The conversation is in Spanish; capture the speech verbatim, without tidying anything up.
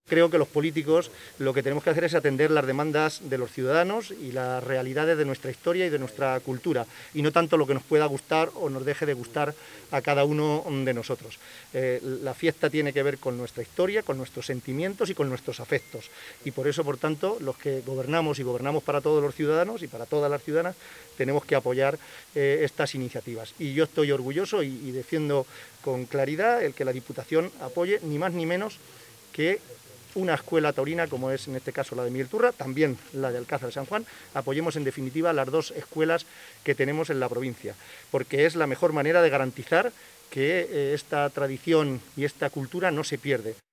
Creo que los políticos lo que tenemos que hacer es atender las demandas de los ciudadanos y las realidades de nuestra historia y de nuestra cultura, y no tanto lo que nos pueda gustar o nos deje de gustar a cada uno de nosotros. Eh, la fiesta tiene que ver con nuestra historia, con nuestros sentimientos y con nuestros afectos, y por eso, por tanto, los que gobernamos y gobernamos para todos los ciudadanos y para todas las ciudadanas, tenemos que apoyar eh, estas iniciativas. Y yo estoy orgulloso y, y defiendo con claridad el que la Diputación apoye ni más ni menos que una escuela taurina, como es en este caso la de Miguel Turra, también la de Alcázar de San Juan. Apoyemos en definitiva las dos escuelas que tenemos en la provincia, porque es la mejor manera de garantizar que eh, esta tradición y esta cultura no se pierde.